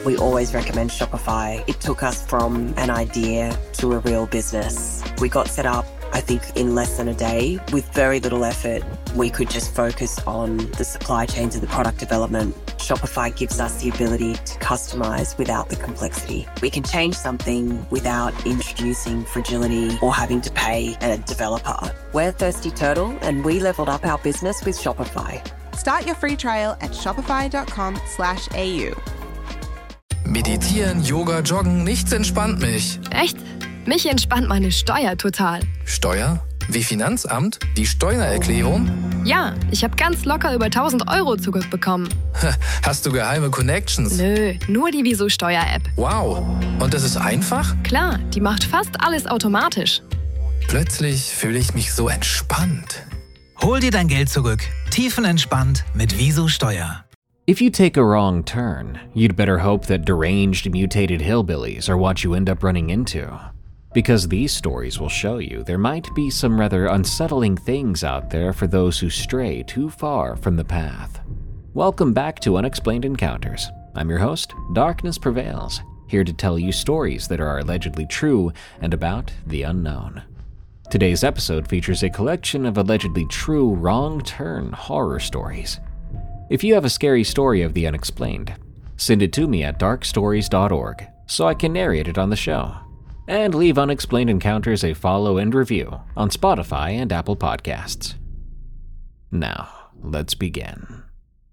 We always recommend Shopify. It took us from an idea to a real business. We got set up, I think, in less than a day. With very little effort, we could just focus on the supply chains and the product development. Shopify gives us the ability to customize without the complexity. We can change something without introducing fragility or having to pay a developer. We're Thirsty Turtle, and we leveled up our business with Shopify. Start your free trial at shopify.com/au. Meditieren, Yoga, Joggen, nichts entspannt mich. Echt? Mich entspannt meine Steuer total. Steuer? Wie Finanzamt? Die Steuererklärung? Ja, ich habe ganz locker über 1.000 Euro zurückbekommen. Hast du geheime Connections? Nö, nur die Wieso-Steuer-App. Wow. Und das ist einfach? Klar, die macht fast alles automatisch. Plötzlich fühle ich mich so entspannt. Hol dir dein Geld zurück. Tiefenentspannt mit Wieso Steuer. If you take a wrong turn, you'd better hope that deranged, mutated hillbillies are what you end up running into. Because these stories will show you there might be some rather unsettling things out there for those who stray too far from the path. Welcome back to Unexplained Encounters. I'm your host, Darkness Prevails, here to tell you stories that are allegedly true and about the unknown. Today's episode features a collection of allegedly true wrong-turn horror stories. If you have a scary story of the unexplained, send it to me at darkstories.org so I can narrate it on the show. And leave Unexplained Encounters a follow and review on Spotify and Apple Podcasts. Now, let's begin.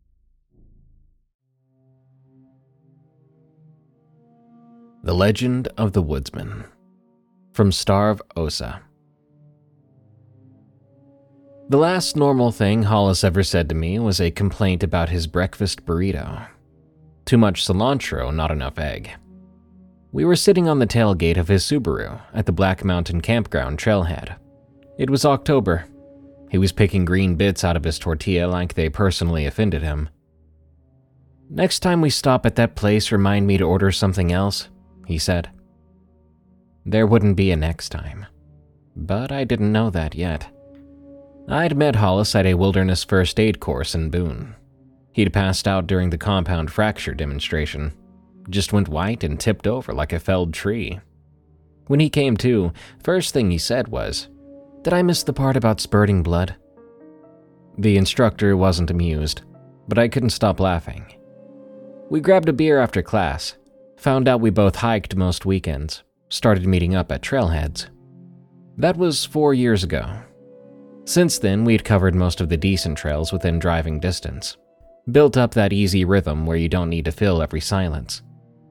The Legend of the Woodsman, from Starve Osa. The last normal thing Hollis ever said to me was a complaint about his breakfast burrito. Too much cilantro, not enough egg. We were sitting on the tailgate of his Subaru at the Black Mountain Campground trailhead. It was October. He was picking green bits out of his tortilla like they personally offended him. "Next time we stop at that place, remind me to order something else," he said. There wouldn't be a next time. But I didn't know that yet. I'd met Hollis at a wilderness first aid course in Boone. He'd passed out during the compound fracture demonstration. Just went white and tipped over like a felled tree. When he came to, first thing he said was, "Did I miss the part about spurting blood?" The instructor wasn't amused, but I couldn't stop laughing. We grabbed a beer after class, found out we both hiked most weekends, started meeting up at trailheads. That was 4 years ago. Since then, we'd covered most of the decent trails within driving distance, built up that easy rhythm where you don't need to fill every silence.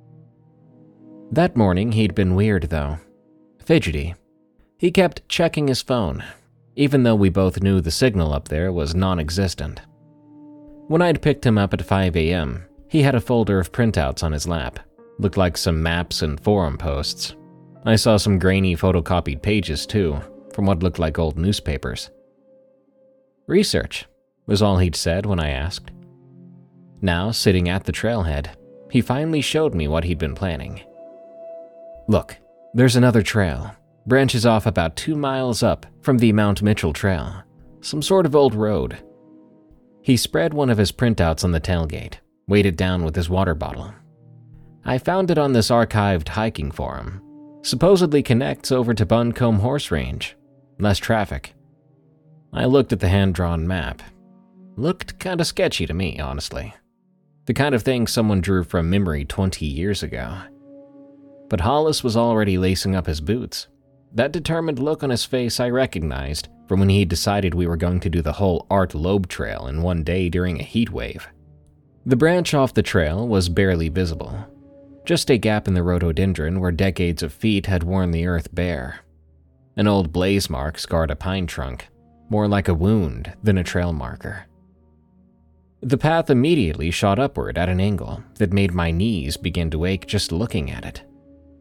That morning, he'd been weird, though. Fidgety. He kept checking his phone, even though we both knew the signal up there was non-existent. When I'd picked him up at 5 a.m., he had a folder of printouts on his lap. Looked like some maps and forum posts. I saw some grainy photocopied pages, too, from what looked like old newspapers. "Research," was all he'd said when I asked. Now, sitting at the trailhead, he finally showed me what he'd been planning. "Look, there's another trail. Branches off about 2 miles up from the Mount Mitchell Trail. Some sort of old road." He spread one of his printouts on the tailgate, weighed it down with his water bottle. "I found it on this archived hiking forum. Supposedly connects over to Buncombe Horse Range. Less traffic." I looked at the hand-drawn map. Looked kinda sketchy to me, honestly. The kind of thing someone drew from memory 20 years ago. But Hollis was already lacing up his boots. That determined look on his face I recognized from when he decided we were going to do the whole Art Loeb Trail in one day during a heat wave. The branch off the trail was barely visible. Just a gap in the rhododendron where decades of feet had worn the earth bare. An old blaze mark scarred a pine trunk, more like a wound than a trail marker. The path immediately shot upward at an angle that made my knees begin to ache just looking at it.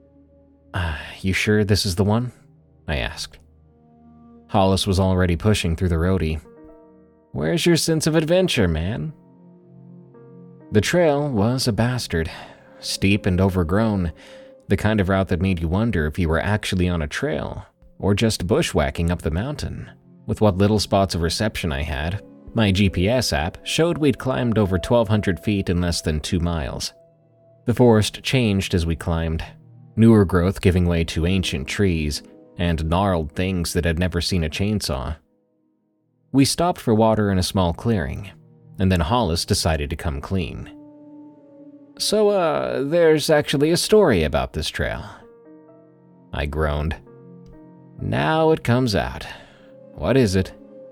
You sure this is the one?" I asked. Hollis was already pushing through the roadie. "Where's your sense of adventure, man?" The trail was a bastard. Steep and overgrown, the kind of route that made you wonder if you were actually on a trail or just bushwhacking up the mountain. With what little spots of reception I had, my GPS app showed we'd climbed over 1,200 feet in less than 2 miles. The forest changed as we climbed, newer growth giving way to ancient trees and gnarled things that had never seen a chainsaw. We stopped for water in a small clearing, and then Hollis decided to come clean. So, there's actually a story about this trail. I groaned. Now it comes out. What is it?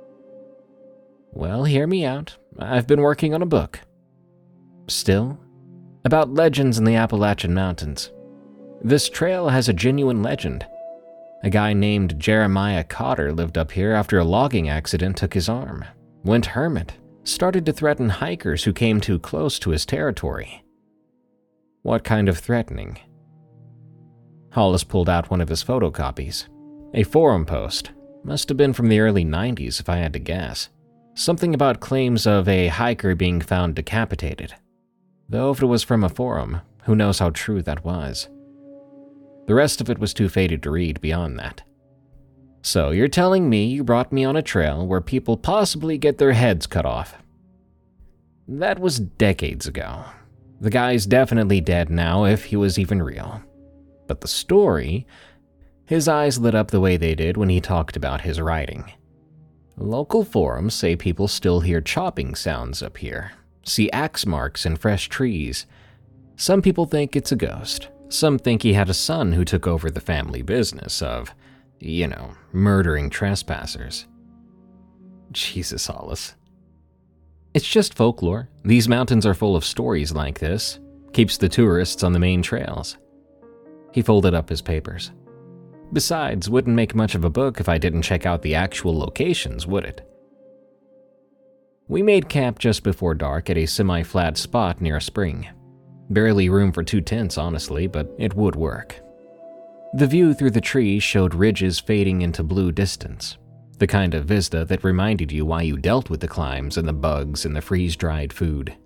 Well, hear me out. I've been working on a book. Still? About legends in the Appalachian Mountains. This trail has a genuine legend. A guy named Jeremiah Cotter lived up here after a logging accident took his arm, went hermit, started to threaten hikers who came too close to his territory. What kind of threatening? Hollis pulled out one of his photocopies. A forum post. Must have been from the early 90s if I had to guess. Something about claims of a hiker being found decapitated. Though if it was from a forum, who knows how true that was. The rest of it was too faded to read beyond that. So you're telling me you brought me on a trail where people possibly get their heads cut off. That was decades ago. The guy's definitely dead now if he was even real. But the story, his eyes lit up the way they did when he talked about his writing. Local forums say people still hear chopping sounds up here, see axe marks in fresh trees. Some people think it's a ghost. Some think he had a son who took over the family business of, murdering trespassers. Jesus, Hollis. It's just folklore. These mountains are full of stories like this. Keeps the tourists on the main trails. He folded up his papers. Besides, wouldn't make much of a book if I didn't check out the actual locations, would it? We made camp just before dark at a semi-flat spot near a spring. Barely room for 2 tents, honestly, but it would work. The view through the trees showed ridges fading into blue distance, the kind of vista that reminded you why you dealt with the climbs and the bugs and the freeze-dried food.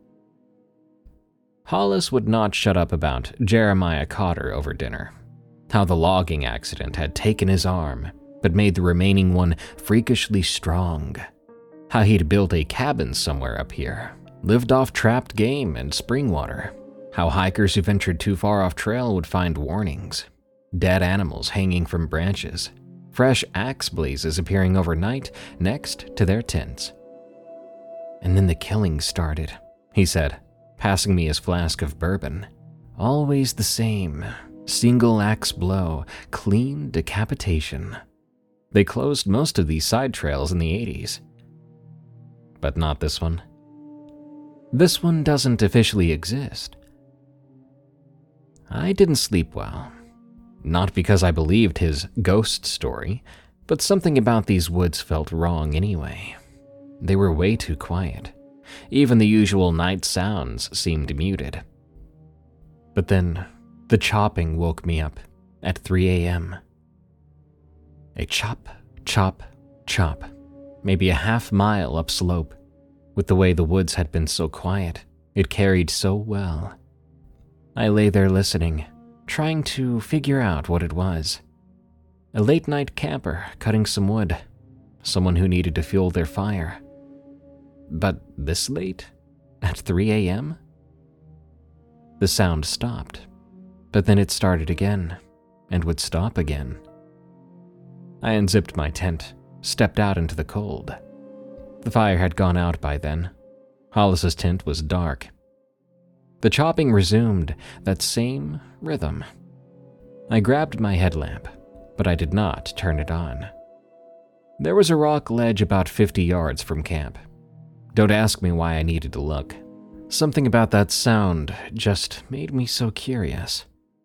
Hollis would not shut up about Jeremiah Cotter over dinner. How the logging accident had taken his arm, but made the remaining one freakishly strong. How he'd built a cabin somewhere up here, lived off trapped game and spring water. How hikers who ventured too far off trail would find warnings. Dead animals hanging from branches. Fresh axe blazes appearing overnight next to their tents. And then the killing started, he said, passing me his flask of bourbon. Always the same. Single axe blow, clean decapitation. They closed most of these side trails in the 80s. But not this one. This one doesn't officially exist. I didn't sleep well. Not because I believed his ghost story, but something about these woods felt wrong anyway. They were way too quiet. Even the usual night sounds seemed muted. But then, the chopping woke me up at 3 a.m. A chop, chop, chop, maybe a half-mile upslope. With the way the woods had been so quiet, it carried so well. I lay there listening, trying to figure out what it was. A late-night camper cutting some wood, someone who needed to fuel their fire. But this late? At 3 a.m.? The sound stopped, but then it started again, and would stop again. I unzipped my tent, stepped out into the cold. The fire had gone out by then. Hollis's tent was dark. The chopping resumed, that same rhythm. I grabbed my headlamp, but I did not turn it on. There was a rock ledge about 50 yards from camp. Don't ask me why I needed to look. Something about that sound just made me so curious.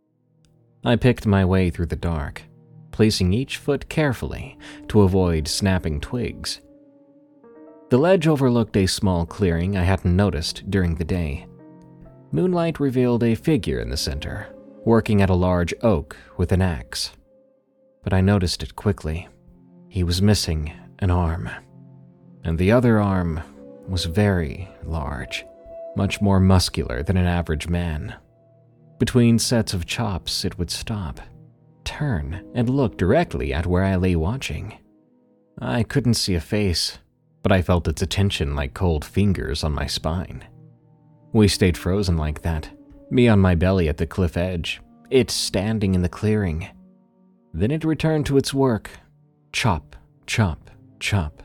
I picked my way through the dark, placing each foot carefully to avoid snapping twigs. The ledge overlooked a small clearing I hadn't noticed during the day. Moonlight revealed a figure in the center, working at a large oak with an axe. But I noticed it quickly. He was missing an arm, and the other arm was very large, much more muscular than an average man. Between sets of chops, it would stop, turn, and look directly at where I lay watching. I couldn't see a face, but I felt its attention like cold fingers on my spine. We stayed frozen like that, Me on my belly at the cliff edge, it standing in the clearing. Then it returned to its work. Chop, chop, chop.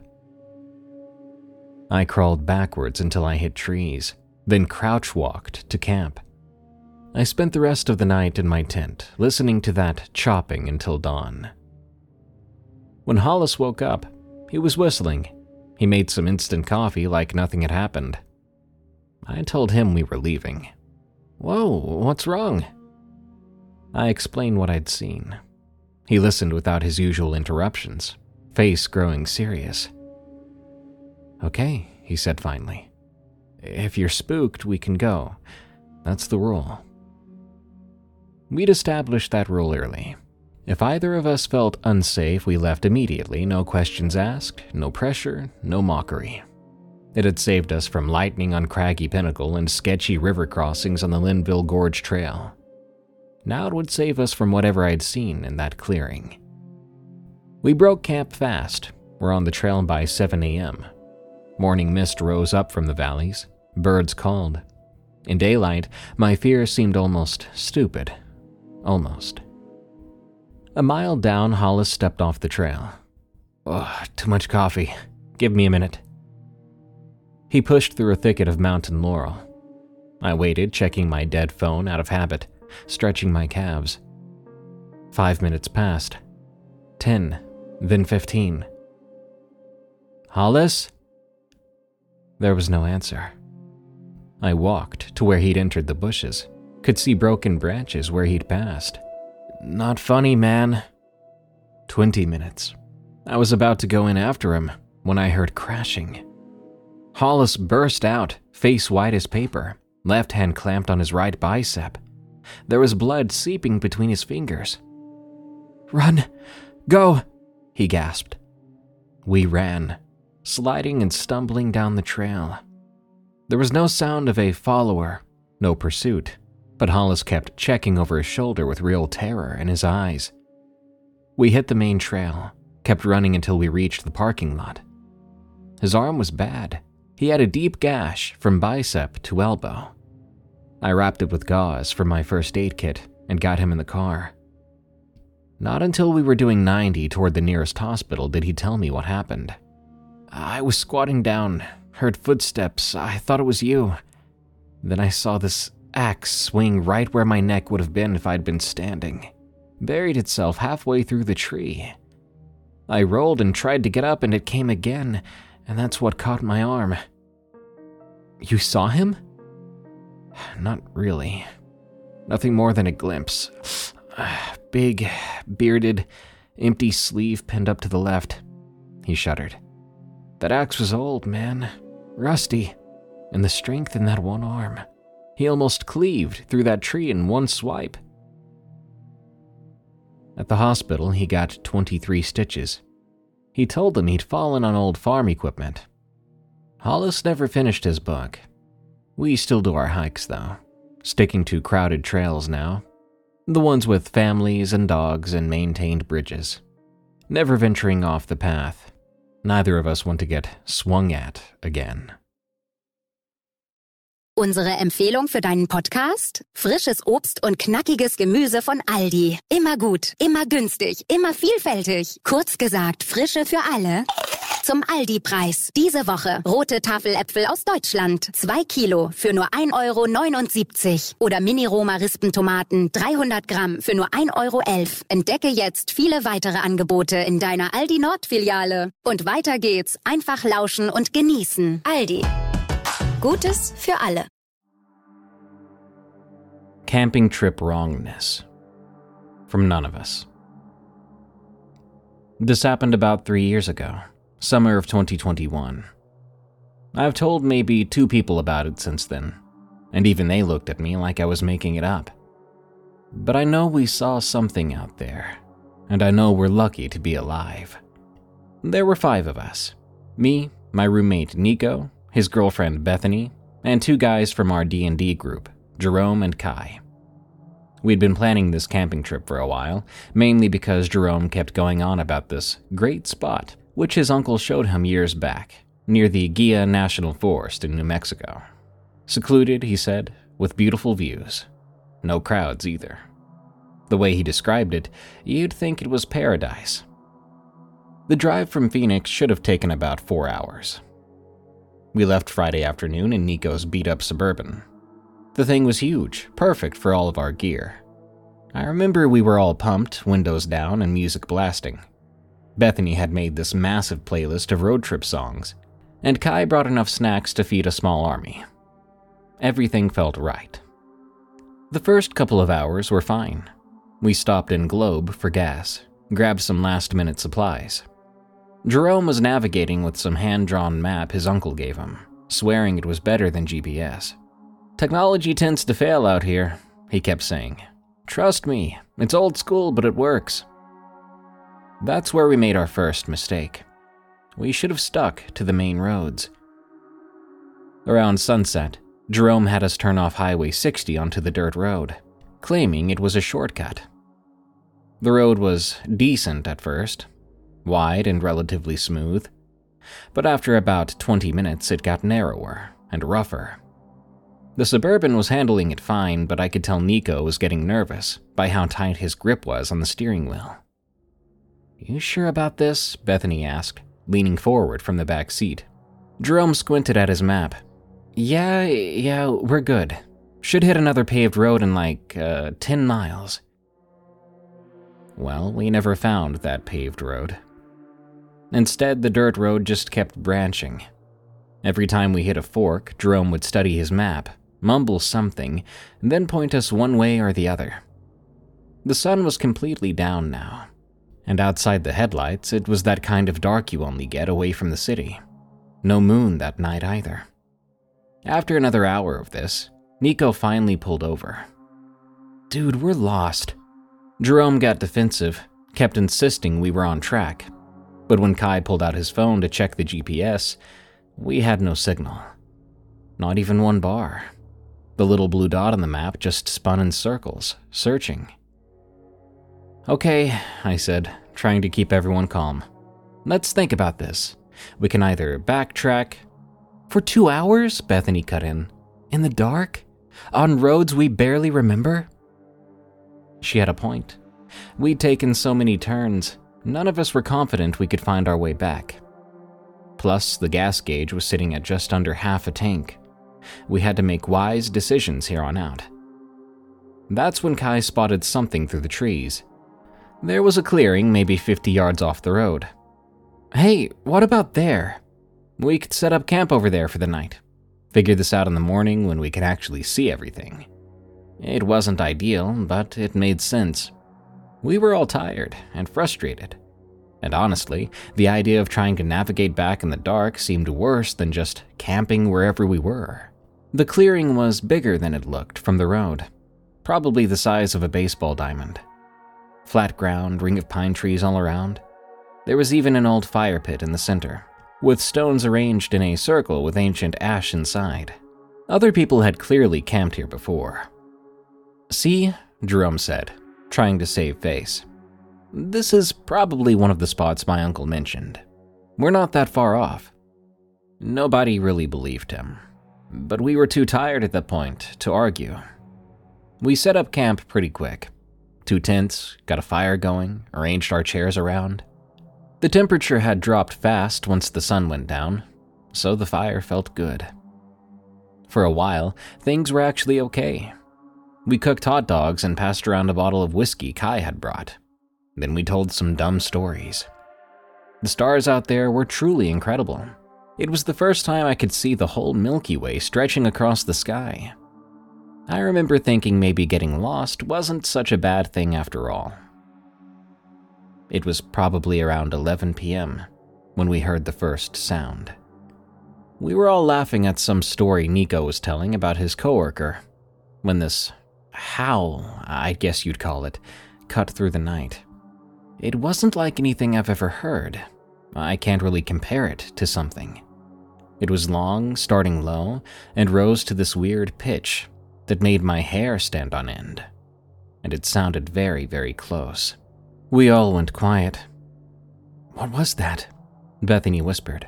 I crawled backwards until I hit trees, then crouch-walked to camp. I spent the rest of the night in my tent, listening to that chopping until dawn. When Hollis woke up, he was whistling. He made some instant coffee like nothing had happened. I told him we were leaving. "Whoa, what's wrong?" I explained what I'd seen. He listened without his usual interruptions, face growing serious. "Okay," he said finally. "If you're spooked, we can go. That's the rule." We'd established that rule early. If either of us felt unsafe, we left immediately, no questions asked, no pressure, no mockery. It had saved us from lightning on Craggy Pinnacle and sketchy river crossings on the Linville Gorge Trail. Now it would save us from whatever I'd seen in that clearing. We broke camp fast. We're on the trail by 7 a.m. Morning mist rose up from the valleys. Birds called. In daylight, my fear seemed almost stupid. Almost. A mile down, Hollis stepped off the trail. "Oh, too much coffee. Give me a minute." He pushed through a thicket of mountain laurel. I waited, checking my dead phone out of habit, stretching my calves. 5 minutes passed. 10, then 15. "Hollis?" There was no answer. I walked to where he'd entered the bushes, could see broken branches where he'd passed. "Not funny, man." 20 minutes. I was about to go in after him when I heard crashing. Hollis burst out, face white as paper, left hand clamped on his right bicep. There was blood seeping between his fingers. "Run! Go!" he gasped. We ran, sliding and stumbling down the trail. There was no sound of a follower, no pursuit, but Hollis kept checking over his shoulder with real terror in his eyes. We hit the main trail, kept running until we reached the parking lot. His arm was bad. He had a deep gash from bicep to elbow. I wrapped it with gauze from my first aid kit and got him in the car. Not until we were doing 90 toward the nearest hospital did he tell me what happened. "I was squatting down, heard footsteps, I thought it was you. Then I saw this axe swing right where my neck would have been if I'd been standing. Buried itself halfway through the tree. I rolled and tried to get up and it came again, and that's what caught my arm." "You saw him?" "Not really. Nothing more than a glimpse. Big, bearded, empty sleeve pinned up to the left." He shuddered. "That axe was old, man. Rusty. And the strength in that one arm. He almost cleaved through that tree in one swipe." At the hospital, he got 23 stitches. He told them he'd fallen on old farm equipment. Hollis never finished his book. We still do our hikes, though, sticking to crowded trails now. The ones with families and dogs and maintained bridges. Never venturing off the path. Neither of us want to get swung at again. Unsere Empfehlung für deinen Podcast? Frisches Obst und knackiges Gemüse von Aldi. Immer gut, immer günstig, immer vielfältig. Kurz gesagt, Frische für alle. Zum Aldi-Preis. Diese Woche rote Tafeläpfel aus Deutschland. 2 Kilo für nur 1,79 €. Oder Mini-Roma-Rispentomaten 300 Gramm für nur 1,11 €. Entdecke jetzt viele weitere Angebote in deiner Aldi-Nord-Filiale. Und weiter geht's. Einfach lauschen und genießen. Aldi. Gutes für alle. Camping trip wrongness. From none of us. This happened about 3 years ago, summer of 2021. I've told maybe 2 people about it since then, and even they looked at me like I was making it up. But I know we saw something out there, and I know we're lucky to be alive. There were 5 of us. Me, my roommate Nico, his girlfriend Bethany, and 2 guys from our D&D group, Jerome and Kai. We'd been planning this camping trip for a while, mainly because Jerome kept going on about this great spot, which his uncle showed him years back, near the Guia National Forest in New Mexico. Secluded, he said, with beautiful views, No crowds either. The way he described it, you'd think it was paradise. The drive from Phoenix should have taken about 4 hours. We left Friday afternoon in Nico's beat-up Suburban. The thing was huge, perfect for all of our gear. I remember we were all pumped, windows down, and music blasting. Bethany had made this massive playlist of road trip songs, and Kai brought enough snacks to feed a small army. Everything felt right. The first couple of hours were fine. We stopped in Globe for gas, grabbed some last-minute supplies. Jerome was navigating with some hand-drawn map his uncle gave him, swearing it was better than GPS. "Technology tends to fail out here," he kept saying. "Trust me, it's old school, but it works." That's where we made our first mistake. We should have stuck to the main roads. Around sunset, Jerome had us turn off Highway 60 onto the dirt road, claiming it was a shortcut. The road was decent at first, wide and relatively smooth, but after about 20 minutes it got narrower and rougher. The Suburban was handling it fine, but I could tell Nico was getting nervous by how tight his grip was on the steering wheel. "You sure about this?" Bethany asked, leaning forward from the back seat. Jerome squinted at his map. Yeah, we're good. Should hit another paved road in like 10 miles. Well, we never found that paved road. Instead, the dirt road just kept branching. Every time we hit a fork, Jerome would study his map, mumble something, and then point us one way or the other. The sun was completely down now, and outside the headlights, it was that kind of dark you only get away from the city. No moon that night either. After another hour of this, Nico finally pulled over. "Dude, we're lost." Jerome got defensive, kept insisting we were on track. But when Kai pulled out his phone to check the GPS, we had no signal. Not even one bar. The little blue dot on the map just spun in circles, searching. "Okay," I said, trying to keep everyone calm. "Let's think about this. We can either backtrack..." "For 2 hours?" Bethany cut in. "In the dark? On roads we barely remember?" She had a point. We'd taken so many turns, none of us were confident we could find our way back. Plus, the gas gauge was sitting at just under half a tank. We had to make wise decisions here on out. That's when Kai spotted something through the trees. There was a clearing maybe 50 yards off the road. "Hey, what about there? We could set up camp over there for the night. Figure this out in the morning when we can actually see everything." It wasn't ideal, but it made sense. We were all tired and frustrated. And honestly, the idea of trying to navigate back in the dark seemed worse than just camping wherever we were. The clearing was bigger than it looked from the road, probably the size of a baseball diamond. Flat ground, ring of pine trees all around. There was even an old fire pit in the center, with stones arranged in a circle with ancient ash inside. Other people had clearly camped here before. "See," Jerome said, trying to save face. "This is probably one of the spots my uncle mentioned. We're not that far off." Nobody really believed him, but we were too tired at that point to argue. We set up camp pretty quick. 2 tents, got a fire going, arranged our chairs around. The temperature had dropped fast once the sun went down, so the fire felt good. For a while, things were actually okay. We cooked hot dogs and passed around a bottle of whiskey Kai had brought. Then we told some dumb stories. The stars out there were truly incredible. It was the first time I could see the whole Milky Way stretching across the sky. I remember thinking maybe getting lost wasn't such a bad thing after all. It was probably around 11 p.m. when we heard the first sound. We were all laughing at some story Nico was telling about his coworker, when this howl, I guess you'd call it, cut through the night. It wasn't like anything I've ever heard. I can't really compare it to something. It was long, starting low, and rose to this weird pitch that made my hair stand on end. And it sounded very, very close. We all went quiet. "What was that?" Bethany whispered.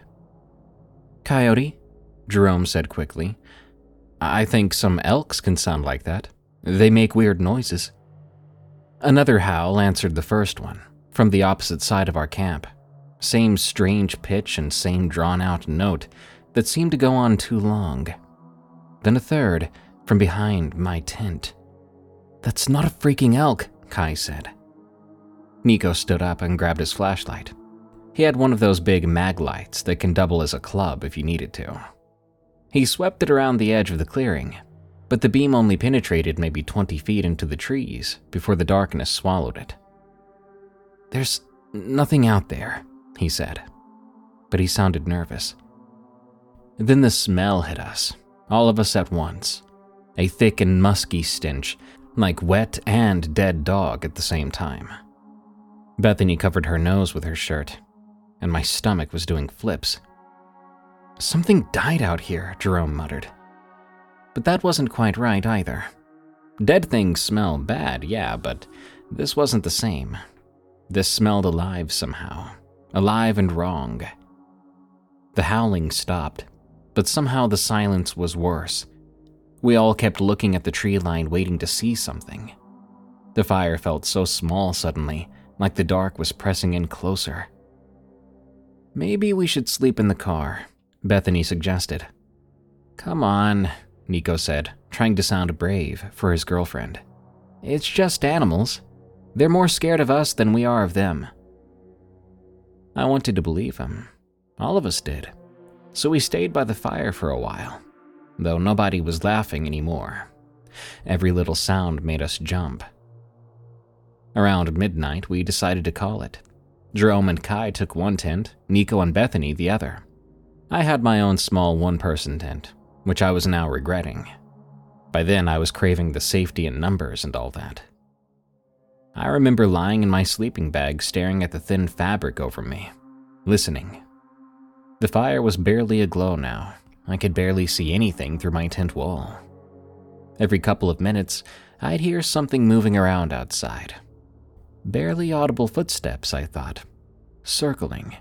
"Coyote," Jerome said quickly. "I think some elks can sound like that. They make weird noises. Another howl answered the first one, from the opposite side of our camp. Same strange pitch and same drawn-out note that seemed to go on too long. Then a third, from behind my tent. "That's not a freaking elk," Kai said. Nico stood up and grabbed his flashlight. He had one of those big mag lights that can double as a club if you needed to. He swept it around the edge of the clearing, but the beam only penetrated maybe 20 feet into the trees before the darkness swallowed it. "There's nothing out there," he said, but he sounded nervous. Then the smell hit us, all of us at once. A thick and musky stench, like wet and dead dog at the same time. Bethany covered her nose with her shirt, and my stomach was doing flips. "Something died out here," Jerome muttered. But that wasn't quite right either. Dead things smell bad, yeah, but this wasn't the same. This smelled alive somehow. Alive and wrong. The howling stopped, but somehow the silence was worse. We all kept looking at the tree line waiting to see something. The fire felt so small suddenly, like the dark was pressing in closer. "Maybe we should sleep in the car," Bethany suggested. "Come on," Nico said, trying to sound brave for his girlfriend. "It's just animals. They're more scared of us than we are of them." I wanted to believe him. All of us did. So we stayed by the fire for a while, though nobody was laughing anymore. Every little sound made us jump. Around midnight, we decided to call it. Jerome and Kai took one tent, Nico and Bethany the other. I had my own small one-person tent, which I was now regretting. By then, I was craving the safety in numbers and all that. I remember lying in my sleeping bag staring at the thin fabric over me, listening. The fire was barely aglow now. I could barely see anything through my tent wall. Every couple of minutes, I'd hear something moving around outside. Barely audible footsteps, I thought. Circling.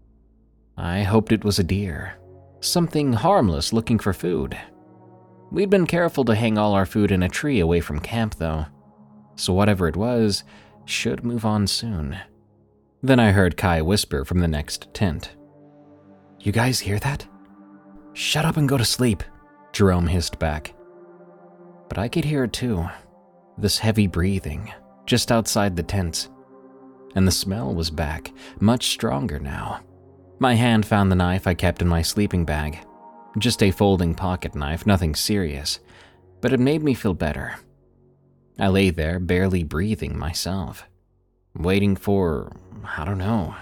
I hoped it was a deer. Something harmless looking for food. We'd been careful to hang all our food in a tree away from camp, though, so whatever it was should move on soon. Then I heard Kai whisper from the next tent. "You guys hear that?" "Shut up and go to sleep," Jerome hissed back. But I could hear it too, this heavy breathing, just outside the tents. And the smell was back, much stronger now. My hand found the knife I kept in my sleeping bag. Just a folding pocket knife, nothing serious, but it made me feel better. I lay there, barely breathing myself, waiting for, I don't know.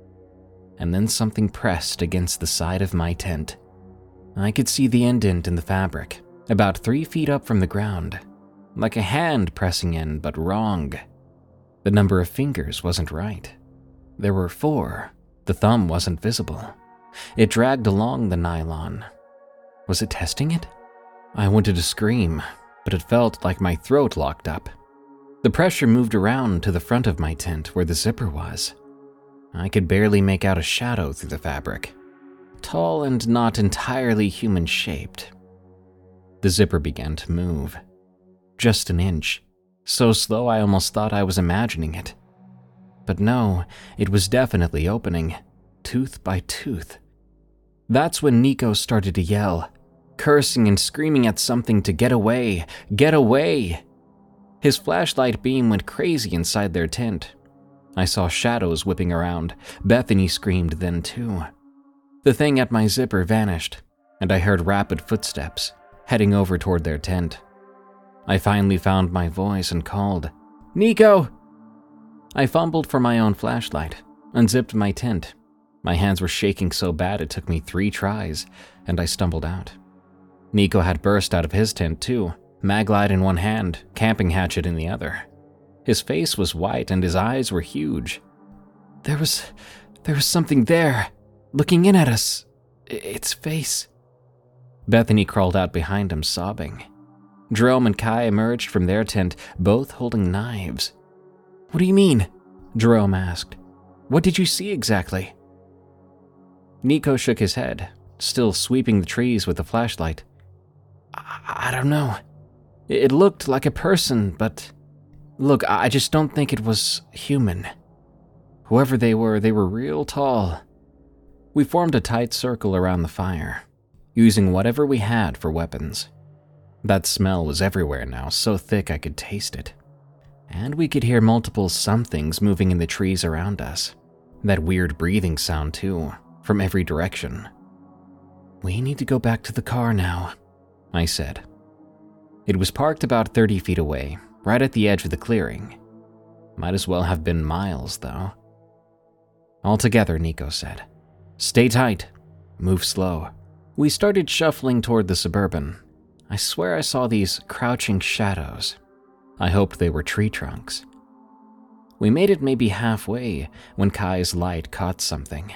And then something pressed against the side of my tent. I could see the indent in the fabric, about 3 feet up from the ground, like a hand pressing in, but wrong. The number of fingers wasn't right. There were 4. The thumb wasn't visible. It dragged along the nylon. Was it testing it? I wanted to scream, but it felt like my throat locked up. The pressure moved around to the front of my tent where the zipper was. I could barely make out a shadow through the fabric. Tall and not entirely human-shaped. The zipper began to move. Just an inch. So slow I almost thought I was imagining it. But no, it was definitely opening, tooth by tooth. That's when Nico started to yell, cursing and screaming at something to get away, get away. His flashlight beam went crazy inside their tent. I saw shadows whipping around. Bethany screamed then too. The thing at my zipper vanished, and I heard rapid footsteps, heading over toward their tent. I finally found my voice and called, "Nico!" I fumbled for my own flashlight, unzipped my tent. My hands were shaking so bad it took me 3 tries, and I stumbled out. Nico had burst out of his tent too, maglite in one hand, camping hatchet in the other. His face was white and his eyes were huge. There was something there, looking in at us. Its face. Bethany crawled out behind him, sobbing. Jerome and Kai emerged from their tent, both holding knives. "What do you mean?" Jerome asked. "What did you see exactly?" Nico shook his head, still sweeping the trees with the flashlight. I don't know. It looked like a person, but look, I just don't think it was human. Whoever they were real tall. We formed a tight circle around the fire, using whatever we had for weapons. That smell was everywhere now, so thick I could taste it. And we could hear multiple somethings moving in the trees around us. That weird breathing sound too, from every direction. "We need to go back to the car now," I said. It was parked about 30 feet away, right at the edge of the clearing. Might as well have been miles, though. "All together," Nico said. "Stay tight. Move slow." We started shuffling toward the Suburban. I swear I saw these crouching shadows. I hoped they were tree trunks. We made it maybe halfway when Kai's light caught something.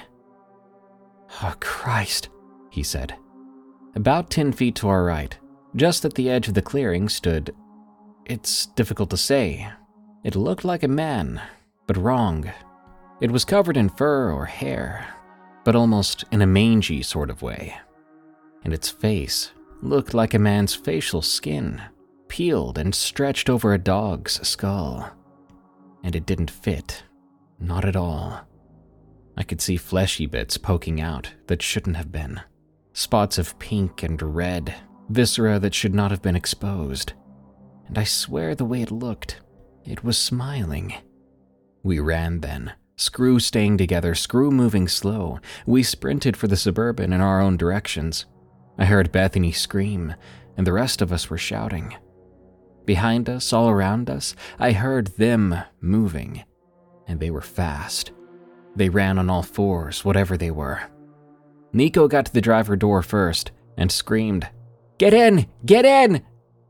"Oh, Christ," he said. About 10 feet to our right, just at the edge of the clearing, stood... It's difficult to say. It looked like a man, but wrong. It was covered in fur or hair, but almost in a mangy sort of way. And its face looked like a man's facial skin, peeled and stretched over a dog's skull. And it didn't fit. Not at all. I could see fleshy bits poking out that shouldn't have been. Spots of pink and red, viscera that should not have been exposed. And I swear the way it looked, it was smiling. We ran then, Screw staying together, Screw moving slow. We sprinted for the Suburban in our own directions. I heard Bethany scream, and the rest of us were shouting. Behind us, all around us, I heard them moving, and they were fast. They ran on all fours, whatever they were. Nico got to the driver door first and screamed, "Get in! Get in!"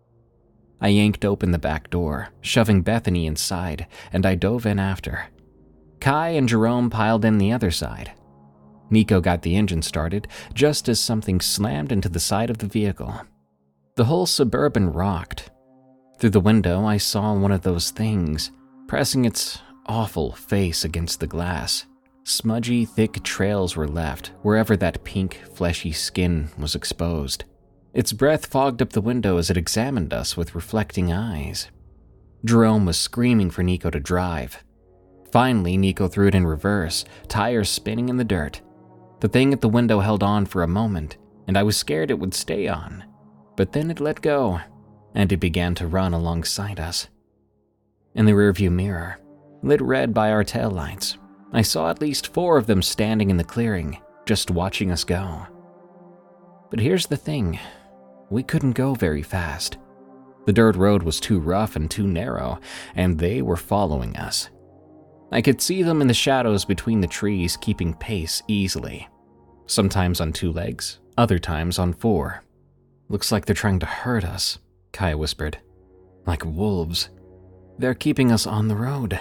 I yanked open the back door, shoving Bethany inside, and I dove in after. Kai and Jerome piled in the other side. Nico got the engine started just as something slammed into the side of the vehicle. The whole Suburban rocked. Through the window, I saw one of those things, pressing its awful face against the glass. Smudgy, thick trails were left wherever that pink, fleshy skin was exposed. Its breath fogged up the window as it examined us with reflecting eyes. Jerome was screaming for Nico to drive. Finally, Nico threw it in reverse, tires spinning in the dirt. The thing at the window held on for a moment, and I was scared it would stay on. But then it let go, and it began to run alongside us. In the rearview mirror, lit red by our taillights, I saw at least 4 of them standing in the clearing, just watching us go. But here's the thing. We couldn't go very fast. The dirt road was too rough and too narrow, and they were following us. I could see them in the shadows between the trees, keeping pace easily. Sometimes on 2 legs, other times on 4. "Looks like they're trying to hurt us," Kai whispered. "Like wolves. They're keeping us on the road."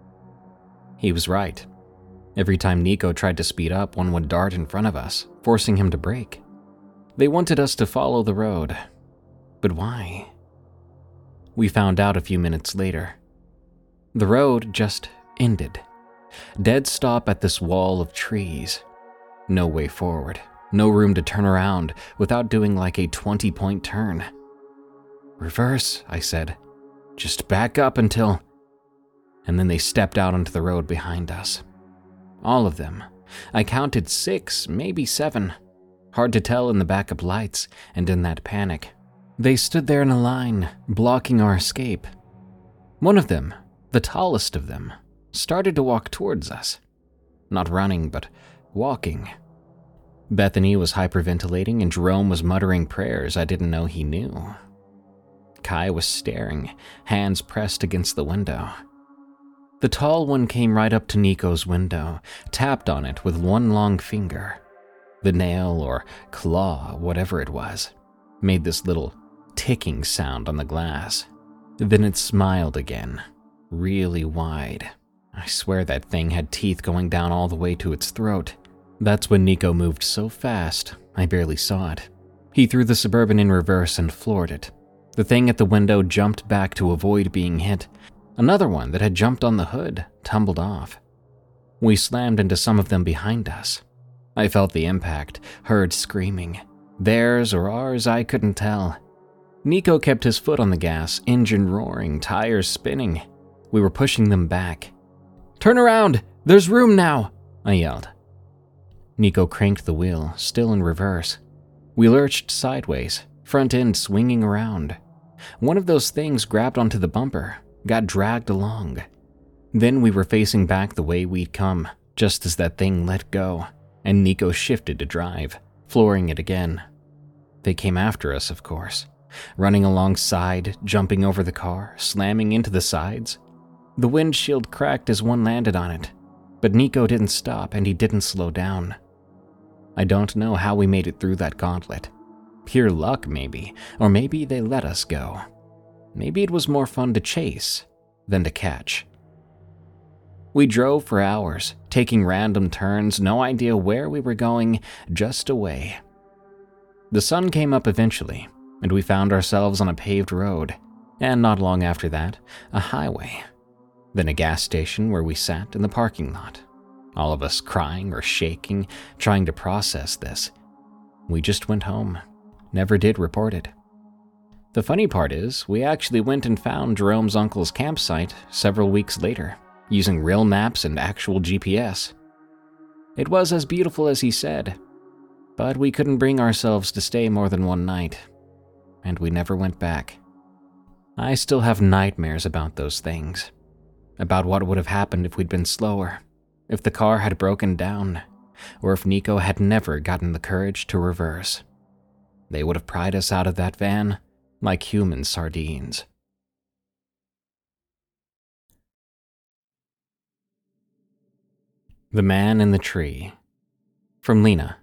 He was right. Every time Nico tried to speed up, one would dart in front of us, forcing him to brake. They wanted us to follow the road. But why? We found out a few minutes later. The road just ended. Dead stop at this wall of trees. No way forward. No room to turn around without doing like a 20-point turn. "Reverse," I said. "Just back up until..." And then they stepped out onto the road behind us. All of them. I counted 6, maybe 7. Hard to tell in the backup lights and in that panic. They stood there in a line, blocking our escape. One of them, the tallest of them, started to walk towards us. Not running, but walking. Bethany was hyperventilating and Jerome was muttering prayers I didn't know he knew. Kai was staring, hands pressed against the window. The tall one came right up to Nico's window, tapped on it with one long finger. The nail or claw, whatever it was, made this little ticking sound on the glass. Then it smiled again, really wide. I swear that thing had teeth going down all the way to its throat. That's when Nico moved so fast, I barely saw it. He threw the Suburban in reverse and floored it. The thing at the window jumped back to avoid being hit. Another one that had jumped on the hood tumbled off. We slammed into some of them behind us. I felt the impact, heard screaming. Theirs or ours, I couldn't tell. Nico kept his foot on the gas, engine roaring, tires spinning. We were pushing them back. "Turn around! There's room now!" I yelled. Nico cranked the wheel, still in reverse. We lurched sideways, front end swinging around. One of those things grabbed onto the bumper, got dragged along. Then we were facing back the way we'd come, just as that thing let go, and Nico shifted to drive, flooring it again. They came after us, of course, running alongside, jumping over the car, slamming into the sides. The windshield cracked as one landed on it, but Nico didn't stop and he didn't slow down. I don't know how we made it through that gauntlet. Pure luck, maybe, or maybe they let us go. Maybe it was more fun to chase than to catch. We drove for hours, taking random turns, no idea where we were going, just away. The sun came up eventually, and we found ourselves on a paved road, and not long after that, a highway. Then a gas station where we sat in the parking lot, all of us crying or shaking, trying to process this. We just went home, never did report it. The funny part is, we actually went and found Jerome's uncle's campsite several weeks later, using real maps and actual GPS. It was as beautiful as he said, but we couldn't bring ourselves to stay more than one night, and we never went back. I still have nightmares about those things, about what would have happened if we'd been slower, if the car had broken down, or if Nico had never gotten the courage to reverse. They would have pried us out of that van like human sardines. The Man in the Tree. From Lena.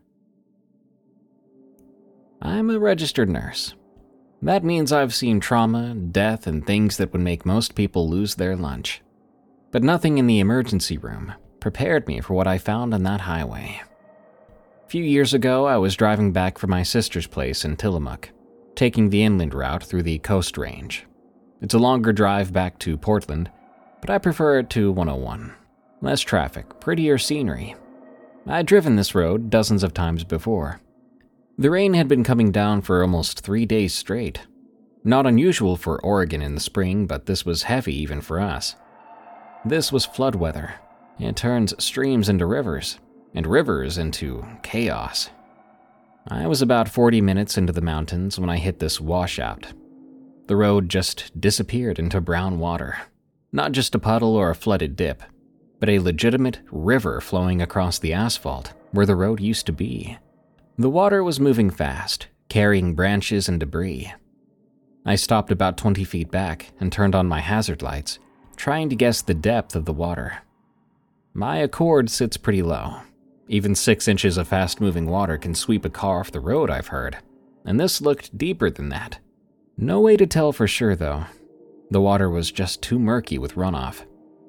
I'm a registered nurse. That means I've seen trauma, death, and things that would make most people lose their lunch. But nothing in the emergency room prepared me for what I found on that highway. A few years ago, I was driving back from my sister's place in Tillamook, taking the inland route through the Coast Range. It's a longer drive back to Portland, but I prefer it to 101. Less traffic, prettier scenery. I'd driven this road dozens of times before. The rain had been coming down for almost 3 days straight. Not unusual for Oregon in the spring, but this was heavy even for us. This was flood weather. It turns streams into rivers, and rivers into chaos. I was about 40 minutes into the mountains when I hit this washout. The road just disappeared into brown water. Not just a puddle or a flooded dip, but a legitimate river flowing across the asphalt where the road used to be. The water was moving fast, carrying branches and debris. I stopped about 20 feet back and turned on my hazard lights, trying to guess the depth of the water. My Accord sits pretty low. Even 6 inches of fast-moving water can sweep a car off the road, I've heard, and this looked deeper than that. No way to tell for sure, though. The water was just too murky with runoff.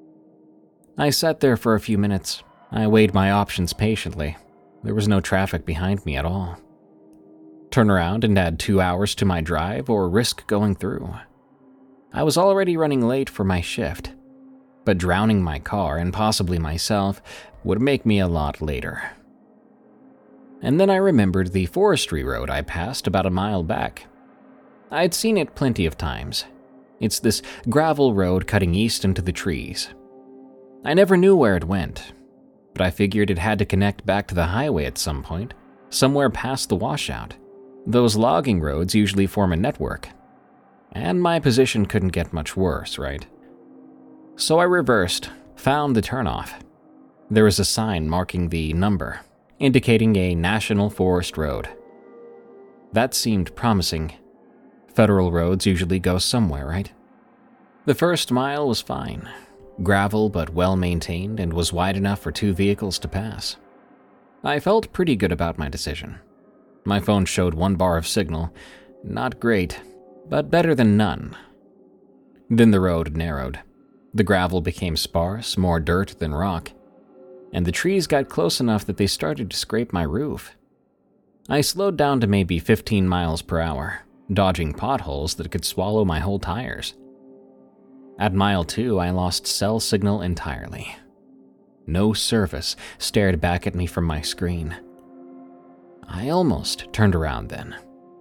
I sat there for a few minutes. I weighed my options patiently. There was no traffic behind me at all. Turn around and add 2 hours to my drive or risk going through. I was already running late for my shift, but drowning my car and possibly myself would make me a lot later. And then I remembered the forestry road I passed about a mile back. I'd seen it plenty of times. It's this gravel road cutting east into the trees. I never knew where it went, but I figured it had to connect back to the highway at some point, somewhere past the washout. Those logging roads usually form a network, and my position couldn't get much worse, right? So I reversed, found the turnoff. There was a sign marking the number, indicating a National Forest Road. That seemed promising. Federal roads usually go somewhere, right? The first mile was fine. Gravel but well-maintained and was wide enough for 2 vehicles to pass. I felt pretty good about my decision. My phone showed 1 bar of signal. Not great, but better than none. Then the road narrowed. The gravel became sparse, more dirt than rock, and the trees got close enough that they started to scrape my roof. I slowed down to maybe 15 miles per hour, dodging potholes that could swallow my whole tires. At mile 2, I lost cell signal entirely. No service stared back at me from my screen. I almost turned around then,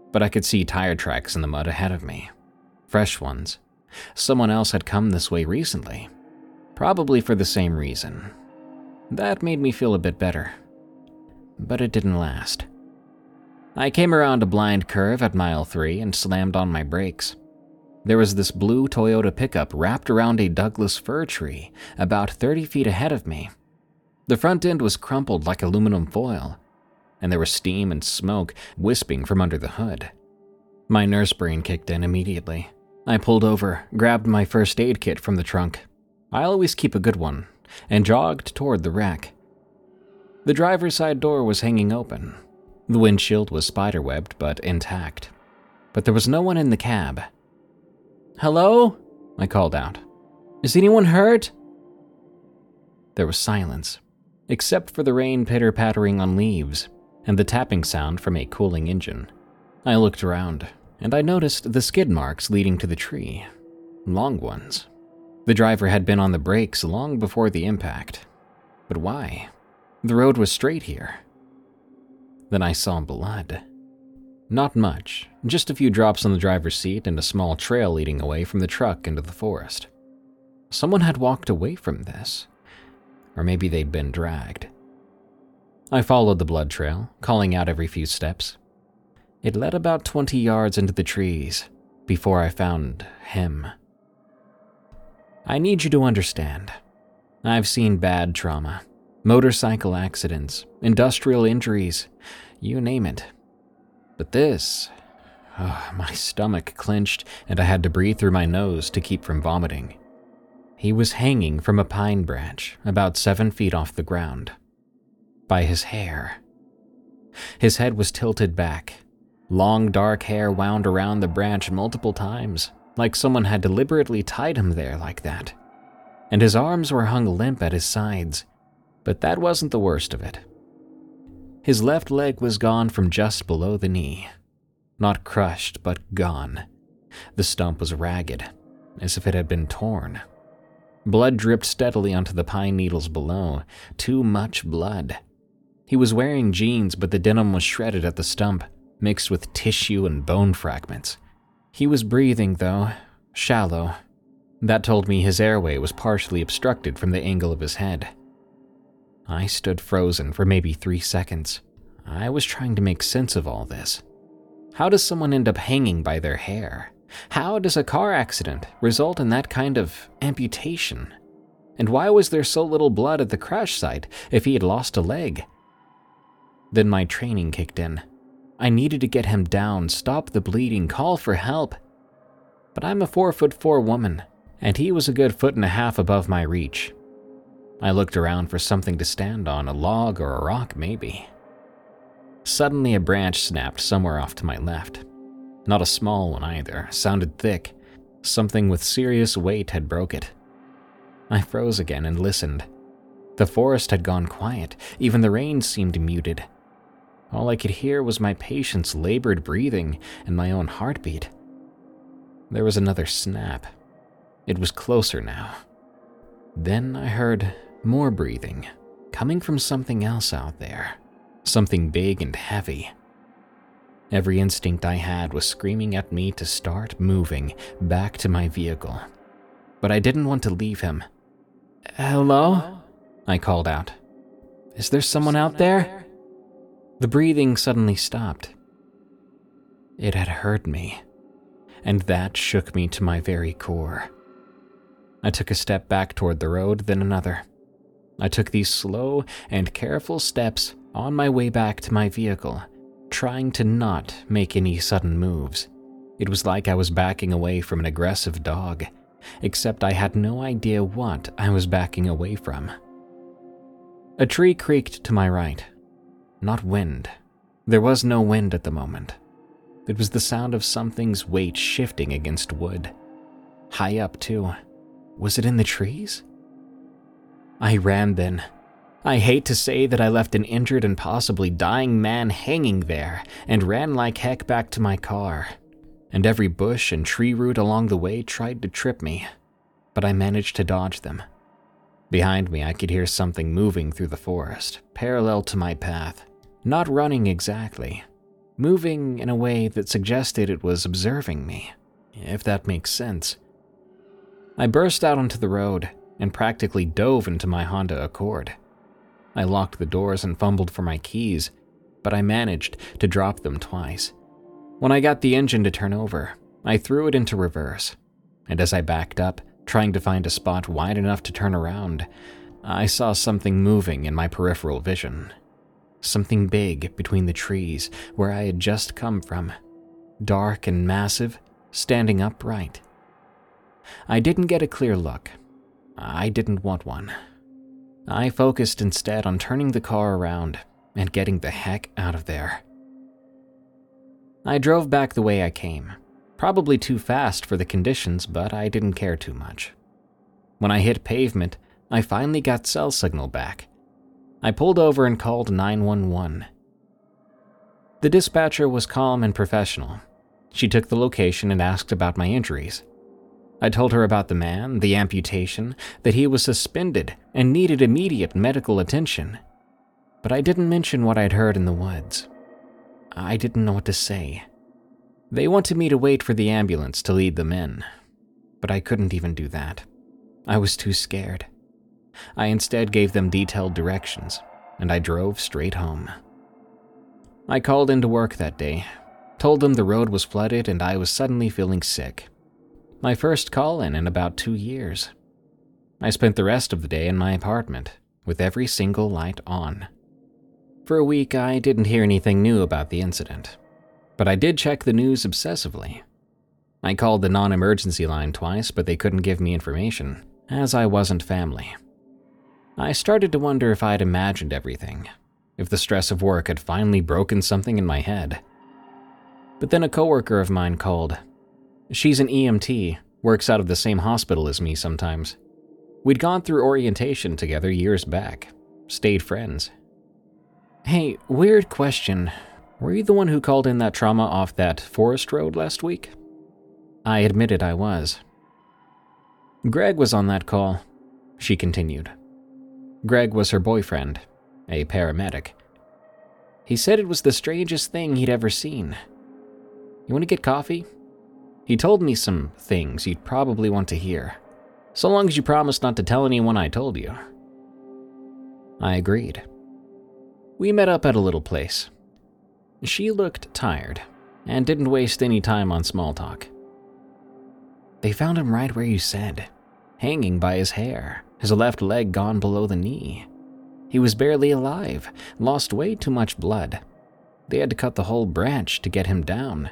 but I could see tire tracks in the mud ahead of me. Fresh ones. Someone else had come this way recently, probably for the same reason. That made me feel a bit better, but it didn't last. I came around a blind curve at mile 3 and slammed on my brakes. There was this blue Toyota pickup wrapped around a Douglas fir tree about 30 feet ahead of me. The front end was crumpled like aluminum foil, and there was steam and smoke wisping from under the hood. My nurse brain kicked in immediately. I pulled over, grabbed my first aid kit from the trunk. I always keep a good one, and jogged toward the wreck. The driver's side door was hanging open. The windshield was spiderwebbed but intact. But there was no one in the cab. "Hello?" I called out. "Is anyone hurt?" There was silence, except for the rain pitter-pattering on leaves and the tapping sound from a cooling engine. I looked around, and I noticed the skid marks leading to the tree. Long ones. The driver had been on the brakes long before the impact. But why? The road was straight here. Then I saw blood. Not much, just a few drops on the driver's seat and a small trail leading away from the truck into the forest. Someone had walked away from this. Or maybe they'd been dragged. I followed the blood trail, calling out every few steps. It led about 20 yards into the trees before I found him. I need you to understand. I've seen bad trauma, motorcycle accidents, industrial injuries, you name it. But this, my stomach clenched and I had to breathe through my nose to keep from vomiting. He was hanging from a pine branch about 7 feet off the ground. By his hair. His head was tilted back. Long dark hair wound around the branch multiple times, like someone had deliberately tied him there like that. And his arms were hung limp at his sides, but that wasn't the worst of it. His left leg was gone from just below the knee. Not crushed, but gone. The stump was ragged, as if it had been torn. Blood dripped steadily onto the pine needles below. Too much blood. He was wearing jeans, but the denim was shredded at the stump, mixed with tissue and bone fragments. He was breathing, though, shallow. That told me his airway was partially obstructed from the angle of his head. I stood frozen for maybe 3 seconds. I was trying to make sense of all this. How does someone end up hanging by their hair? How does a car accident result in that kind of amputation? And why was there so little blood at the crash site if he had lost a leg? Then my training kicked in. I needed to get him down, stop the bleeding, call for help. But I'm a 4'4" woman, and he was a good 1.5 feet above my reach. I looked around for something to stand on, a log or a rock maybe. Suddenly a branch snapped somewhere off to my left. Not a small one either, sounded thick. Something with serious weight had broke it. I froze again and listened. The forest had gone quiet, even the rain seemed muted. All I could hear was my patient's labored breathing and my own heartbeat. There was another snap. It was closer now. Then I heard more breathing, coming from something else out there. Something big and heavy. Every instinct I had was screaming at me to start moving back to my vehicle. But I didn't want to leave him. "Hello?" I called out. "Is there someone out there?" The breathing suddenly stopped. It had hurt me, and that shook me to my very core. I took a step back toward the road, then another. I took these slow and careful steps on my way back to my vehicle, trying to not make any sudden moves. It was like I was backing away from an aggressive dog, except I had no idea what I was backing away from. A tree creaked to my right. Not wind. There was no wind at the moment. It was the sound of something's weight shifting against wood. High up, too. Was it in the trees? I ran then. I hate to say that I left an injured and possibly dying man hanging there and ran like heck back to my car. And every bush and tree root along the way tried to trip me, but I managed to dodge them. Behind me, I could hear something moving through the forest, parallel to my path. Not running exactly, moving in a way that suggested it was observing me, if that makes sense. I burst out onto the road and practically dove into my Honda Accord. I locked the doors and fumbled for my keys, but I managed to drop them twice. When I got the engine to turn over, I threw it into reverse, and as I backed up, trying to find a spot wide enough to turn around, I saw something moving in my peripheral vision. Something big between the trees where I had just come from, dark and massive, standing upright. I didn't get a clear look. I didn't want one. I focused instead on turning the car around and getting the heck out of there. I drove back the way I came, probably too fast for the conditions, but I didn't care too much. When I hit pavement, I finally got cell signal back. I pulled over and called 911. The dispatcher was calm and professional. She took the location and asked about my injuries. I told her about the man, the amputation, that he was suspended and needed immediate medical attention. But I didn't mention what I'd heard in the woods. I didn't know what to say. They wanted me to wait for the ambulance to lead them in, but I couldn't even do that. I was too scared. I instead gave them detailed directions, and I drove straight home. I called into work that day, told them the road was flooded and I was suddenly feeling sick. My first call-in about 2 years. I spent the rest of the day in my apartment, with every single light on. For a week, I didn't hear anything new about the incident, but I did check the news obsessively. I called the non-emergency line twice, but they couldn't give me information, as I wasn't family. I started to wonder if I'd imagined everything, if the stress of work had finally broken something in my head. But then a coworker of mine called. She's an EMT, works out of the same hospital as me sometimes. We'd gone through orientation together years back, stayed friends. Hey, weird question. Were you the one who called in that trauma off that forest road last week? I admitted I was. Greg was on that call, she continued. Greg was her boyfriend, a paramedic. He said it was the strangest thing he'd ever seen. You want to get coffee? He told me some things you'd probably want to hear, so long as you promise not to tell anyone I told you. I agreed. We met up at a little place. She looked tired and didn't waste any time on small talk. They found him right where you said, hanging by his hair, his left leg gone below the knee. He was barely alive, lost way too much blood. They had to cut the whole branch to get him down.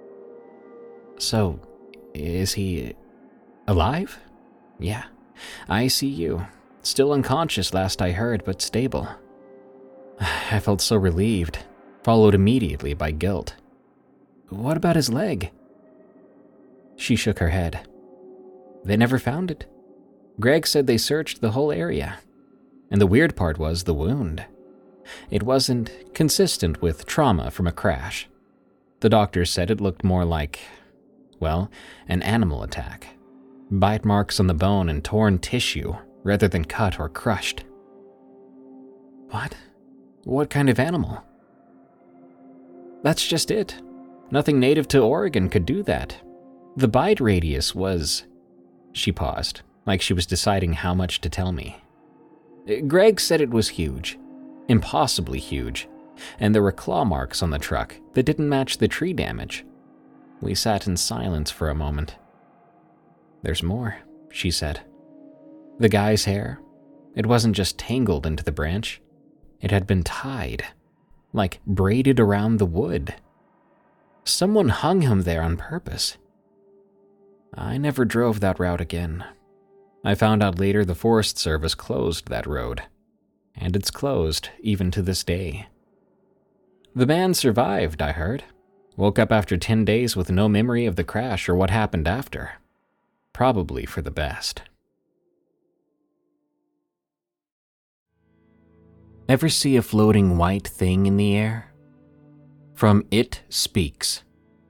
So, is he alive? Yeah, ICU. Still unconscious last I heard, but stable. I felt so relieved, followed immediately by guilt. What about his leg? She shook her head. They never found it. Greg said they searched the whole area. And the weird part was the wound. It wasn't consistent with trauma from a crash. The doctor said it looked more like, well, an animal attack. Bite marks on the bone and torn tissue rather than cut or crushed. What? What kind of animal? That's just it. Nothing native to Oregon could do that. The bite radius was... She paused, like she was deciding how much to tell me. Greg said it was huge. Impossibly huge. And there were claw marks on the truck that didn't match the tree damage. We sat in silence for a moment. There's more, she said. The guy's hair, it wasn't just tangled into the branch. It had been tied, like braided around the wood. Someone hung him there on purpose. I never drove that route again. I found out later the Forest Service closed that road, and it's closed even to this day. The man survived, I heard. Woke up after 10 days with no memory of the crash or what happened after. Probably for the best. Ever see a floating white thing in the air? From It Speaks.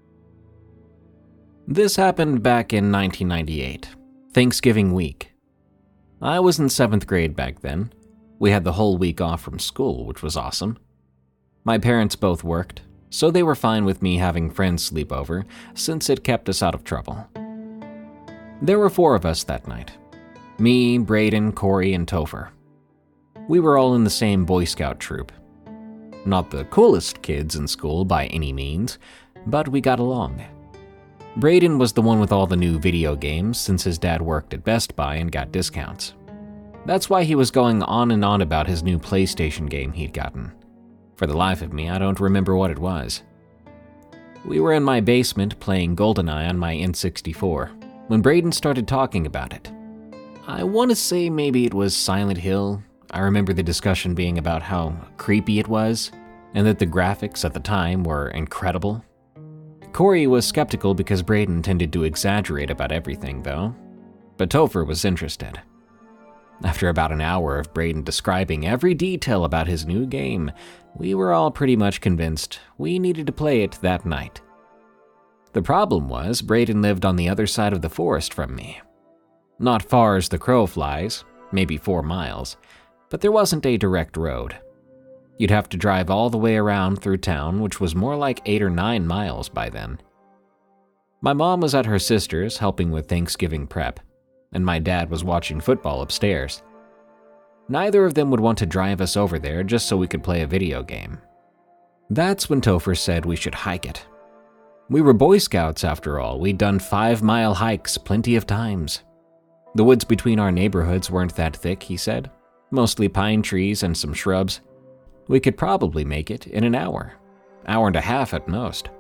This happened back in 1998, Thanksgiving week. I was in 7th grade back then. We had the whole week off from school, which was awesome. My parents both worked, so they were fine with me having friends sleep over since it kept us out of trouble. There were 4 of us that night. Me, Braden, Corey, and Topher. We were all in the same Boy Scout troop. Not the coolest kids in school by any means, but we got along. Braden was the one with all the new video games since his dad worked at Best Buy and got discounts. That's why he was going on and on about his new PlayStation game he'd gotten. For the life of me, I don't remember what it was. We were in my basement playing GoldenEye on my N64 when Braden started talking about it. I want to say maybe it was Silent Hill. I remember the discussion being about how creepy it was, and that the graphics at the time were incredible. Corey was skeptical because Braden tended to exaggerate about everything, though. But Topher was interested. After about an hour of Braden describing every detail about his new game, we were all pretty much convinced we needed to play it that night. The problem was Braden lived on the other side of the forest from me. Not far as the crow flies, maybe 4 miles, but there wasn't a direct road. You'd have to drive all the way around through town, which was more like 8 or 9 miles by then. My mom was at her sister's helping with Thanksgiving prep, and my dad was watching football upstairs. Neither of them would want to drive us over there just so we could play a video game. That's when Topher said we should hike it. We were Boy Scouts after all. We'd done 5-mile hikes plenty of times. The woods between our neighborhoods weren't that thick, he said. Mostly pine trees and some shrubs. We could probably make it in an hour and a half at most.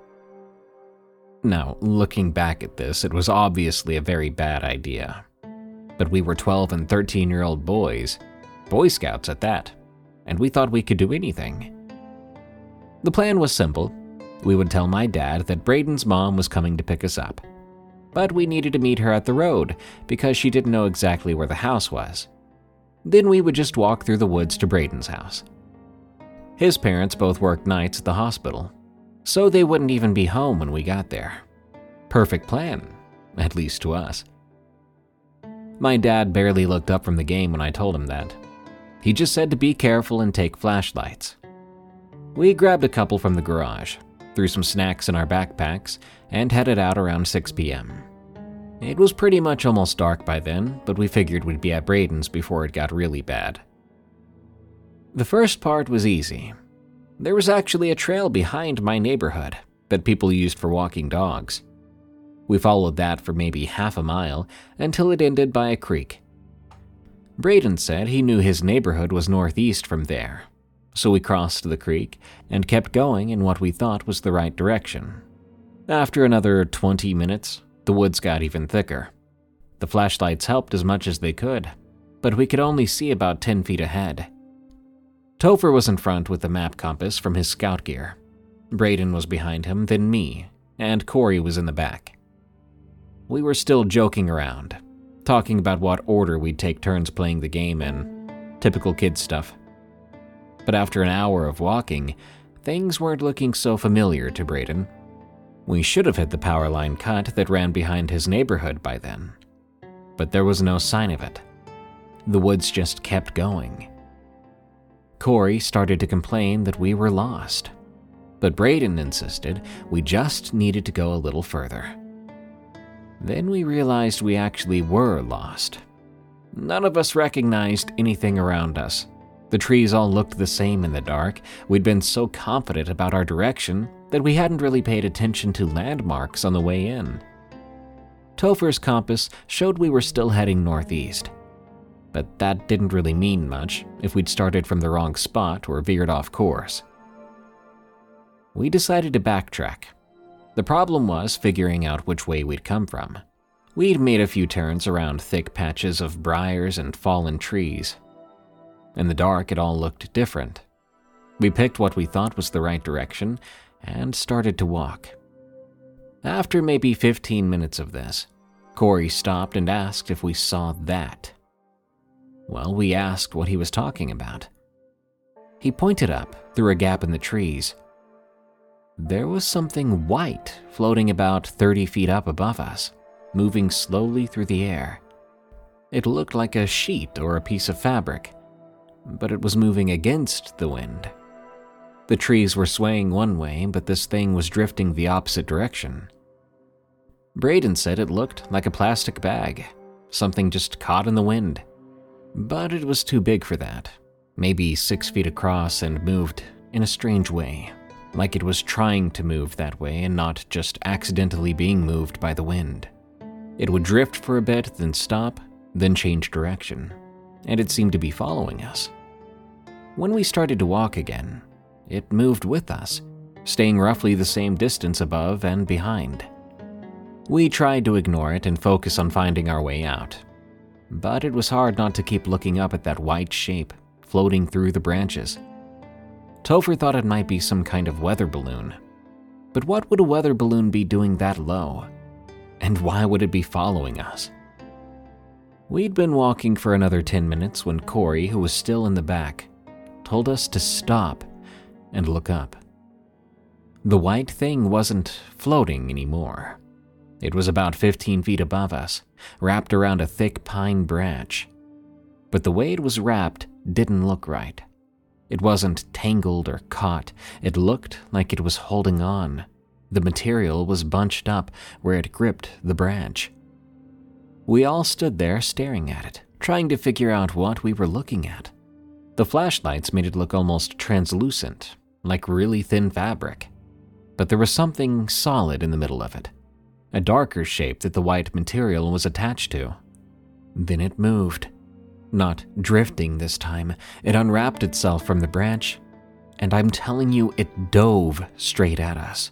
Now, looking back at this, it was obviously a very bad idea. But we were 12 and 13-year-old boys, Boy Scouts at that, and we thought we could do anything. The plan was simple. We would tell my dad that Braden's mom was coming to pick us up, but we needed to meet her at the road because she didn't know exactly where the house was. Then we would just walk through the woods to Braden's house. His parents both worked nights at the hospital, so they wouldn't even be home when we got there. Perfect plan, at least to us. My dad barely looked up from the game when I told him that. He just said to be careful and take flashlights. We grabbed a couple from the garage, threw some snacks in our backpacks, and headed out around 6 p.m. It was pretty much almost dark by then, but we figured we'd be at Braden's before it got really bad. The first part was easy. There was actually a trail behind my neighborhood that people used for walking dogs. We followed that for maybe half a mile until it ended by a creek. Braden said he knew his neighborhood was northeast from there, so we crossed the creek and kept going in what we thought was the right direction. After another 20 minutes, the woods got even thicker. The flashlights helped as much as they could, but we could only see about 10 feet ahead. Topher was in front with the map compass from his scout gear. Braden was behind him, then me, and Corey was in the back. We were still joking around, talking about what order we'd take turns playing the game in, typical kid stuff. But after an hour of walking, things weren't looking so familiar to Braden. We should have hit the power line cut that ran behind his neighborhood by then. But there was no sign of it. The woods just kept going. Corey started to complain that we were lost, but Braden insisted we just needed to go a little further. Then we realized we actually were lost. None of us recognized anything around us. The trees all looked the same in the dark. We'd been so confident about our direction that we hadn't really paid attention to landmarks on the way in. Topher's compass showed we were still heading northeast, but that didn't really mean much if we'd started from the wrong spot or veered off course. We decided to backtrack. The problem was figuring out which way we'd come from. We'd made a few turns around thick patches of briars and fallen trees. In the dark, it all looked different. We picked what we thought was the right direction and started to walk. After maybe 15 minutes of this, Corey stopped and asked if we saw that. Well, we asked what he was talking about. He pointed up through a gap in the trees. There was something white floating about 30 feet up above us, moving slowly through the air. It looked like a sheet or a piece of fabric, but it was moving against the wind. The trees were swaying one way, but this thing was drifting the opposite direction. Braden said it looked like a plastic bag, something just caught in the wind. But it was too big for that, maybe 6 feet across, and moved in a strange way, like it was trying to move that way and not just accidentally being moved by the wind. It would drift for a bit, then stop, then change direction, and it seemed to be following us. When we started to walk again, it moved with us, staying roughly the same distance above and behind. We tried to ignore it and focus on finding our way out, but it was hard not to keep looking up at that white shape floating through the branches. Topher thought it might be some kind of weather balloon. But what would a weather balloon be doing that low? And why would it be following us? We'd been walking for another 10 minutes when Corey, who was still in the back, told us to stop and look up. The white thing wasn't floating anymore. It was about 15 feet above us, wrapped around a thick pine branch. But the way it was wrapped didn't look right. It wasn't tangled or caught. It looked like it was holding on. The material was bunched up where it gripped the branch. We all stood there staring at it, trying to figure out what we were looking at. The flashlights made it look almost translucent, like really thin fabric. But there was something solid in the middle of it, a darker shape that the white material was attached to. Then it moved. Not drifting this time, it unwrapped itself from the branch, and I'm telling you, it dove straight at us.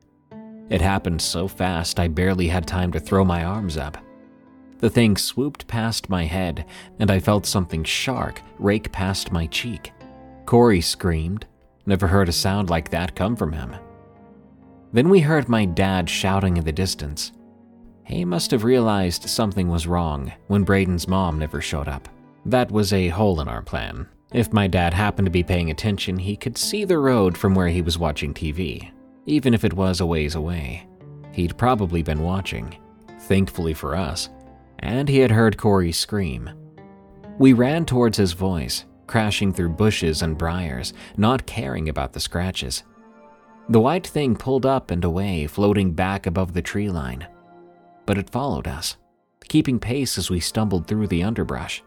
It happened so fast I barely had time to throw my arms up. The thing swooped past my head, and I felt something sharp rake past my cheek. Corey screamed. Never heard a sound like that come from him. Then we heard my dad shouting in the distance. He must have realized something was wrong when Braden's mom never showed up. That was a hole in our plan. If my dad happened to be paying attention, he could see the road from where he was watching TV, even if it was a ways away. He'd probably been watching, thankfully for us, and he had heard Corey scream. We ran towards his voice, crashing through bushes and briars, not caring about the scratches. The white thing pulled up and away, floating back above the tree line. But it followed us, keeping pace as we stumbled through the underbrush.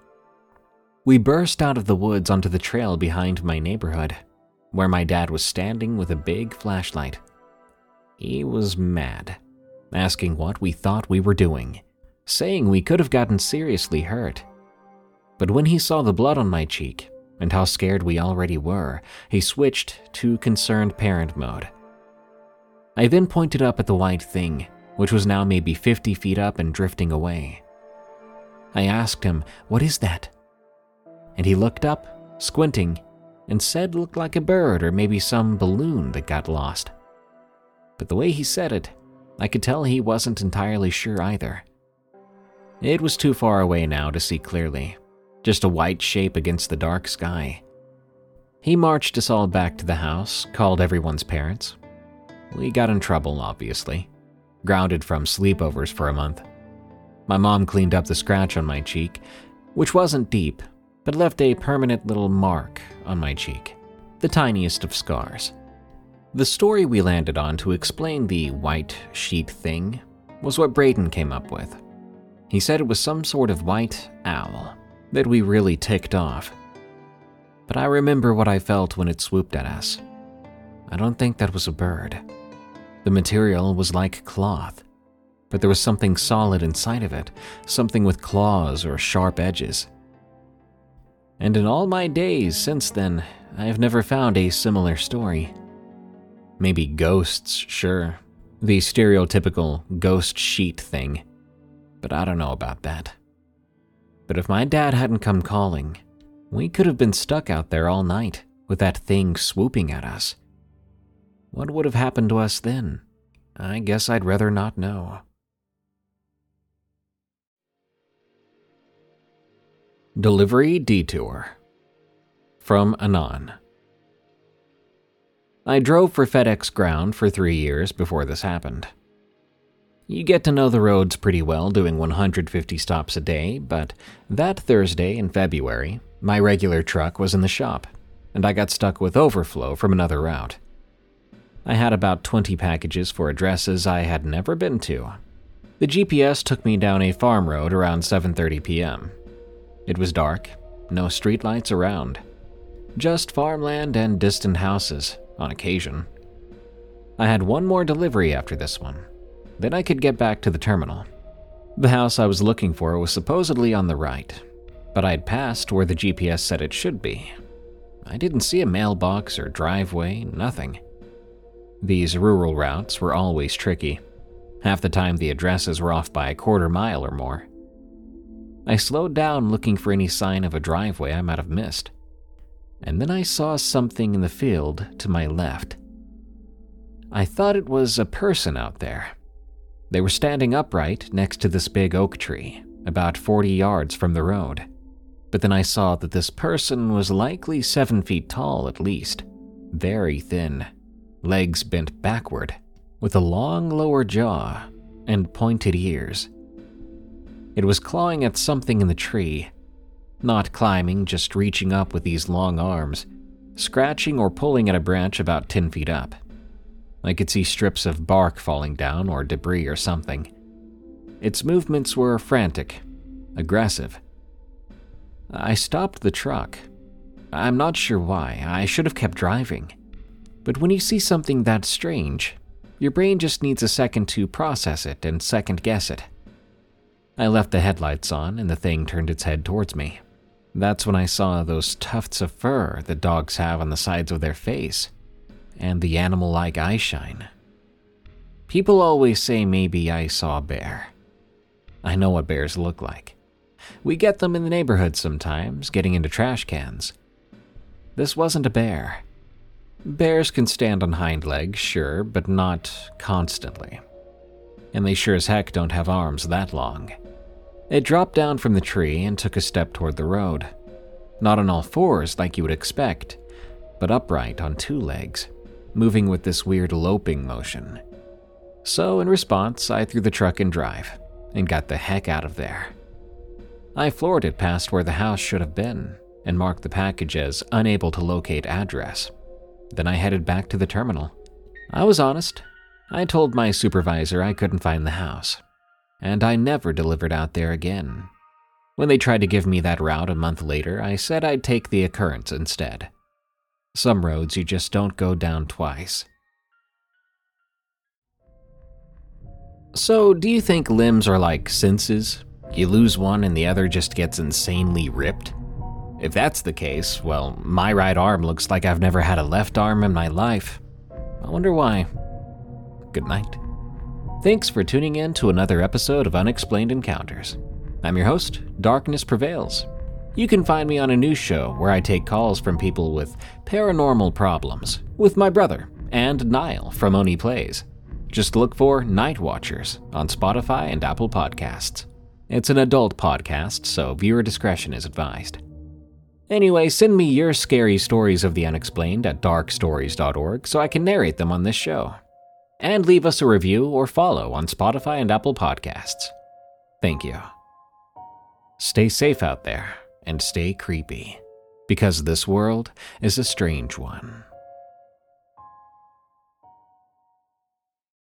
We burst out of the woods onto the trail behind my neighborhood, where my dad was standing with a big flashlight. He was mad, asking what we thought we were doing, saying we could have gotten seriously hurt. But when he saw the blood on my cheek and how scared we already were, he switched to concerned parent mode. I then pointed up at the white thing, which was now maybe 50 feet up and drifting away. I asked him, "What is that?" And he looked up, squinting, and said it looked like a bird or maybe some balloon that got lost. But the way he said it, I could tell he wasn't entirely sure either. It was too far away now to see clearly, just a white shape against the dark sky. He marched us all back to the house, called everyone's parents. We got in trouble, obviously, grounded from sleepovers for a month. My mom cleaned up the scratch on my cheek, which wasn't deep, but left a permanent little mark on my cheek, the tiniest of scars. The story we landed on to explain the white sheet thing was what Braden came up with. He said it was some sort of white owl that we really ticked off. But I remember what I felt when it swooped at us. I don't think that was a bird. The material was like cloth, but there was something solid inside of it, something with claws or sharp edges. And in all my days since then, I have never found a similar story. Maybe ghosts, sure. The stereotypical ghost sheet thing. But I don't know about that. But if my dad hadn't come calling, we could have been stuck out there all night with that thing swooping at us. What would have happened to us then? I guess I'd rather not know. Delivery Detour. From Anon. I drove for FedEx Ground for 3 years before this happened. You get to know the roads pretty well doing 150 stops a day, but that Thursday in February, my regular truck was in the shop. and I got stuck with overflow from another route. I had about 20 packages for addresses I had never been to. The GPS took me down a farm road around 7:30 p.m. It was dark, no streetlights around, just farmland and distant houses on occasion. I had one more delivery after this one, then I could get back to the terminal. The house I was looking for was supposedly on the right, but I'd passed where the GPS said it should be. I didn't see a mailbox or driveway, nothing. These rural routes were always tricky. Half the time the addresses were off by a quarter mile or more. I slowed down looking for any sign of a driveway I might have missed, and then I saw something in the field to my left. I thought it was a person out there. They were standing upright next to this big oak tree, about 40 yards from the road. But then I saw that this person was likely 7 feet tall at least, very thin, legs bent backward, with a long lower jaw and pointed ears. It was clawing at something in the tree, not climbing, just reaching up with these long arms, scratching or pulling at a branch about 10 feet up. I could see strips of bark falling down or debris or something. Its movements were frantic, aggressive. I stopped the truck. I'm not sure why, I should have kept driving. But when you see something that strange, your brain just needs a second to process it and second guess it. I left the headlights on and the thing turned its head towards me. That's when I saw those tufts of fur that dogs have on the sides of their face, and the animal-like eyeshine. People always say maybe I saw a bear. I know what bears look like. We get them in the neighborhood sometimes, getting into trash cans. This wasn't a bear. Bears can stand on hind legs, sure, but not constantly. And they sure as heck don't have arms that long. It dropped down from the tree and took a step toward the road. Not on all fours like you would expect, but upright on 2 legs, moving with this weird loping motion. So in response, I threw the truck in drive and got the heck out of there. I floored it past where the house should have been and marked the package as unable to locate address. Then I headed back to the terminal. I was honest. I told my supervisor I couldn't find the house, and I never delivered out there again. When they tried to give me that route a month later, I said I'd take the occurrence instead. Some roads you just don't go down twice. So, do you think limbs are like senses? You lose one and the other just gets insanely ripped? If that's the case, well, my right arm looks like I've never had a left arm in my life. I wonder why. Good night. Thanks for tuning in to another episode of Unexplained Encounters. I'm your host, Darkness Prevails. You can find me on a news show where I take calls from people with paranormal problems, with my brother and Niall from Oni Plays. Just look for Night Watchers on Spotify and Apple Podcasts. It's an adult podcast, so viewer discretion is advised. Anyway, send me your scary stories of the unexplained at darkstories.org so I can narrate them on this show. And leave us a review or follow on Spotify and Apple Podcasts. Thank you. Stay safe out there and stay creepy, because this world is a strange one.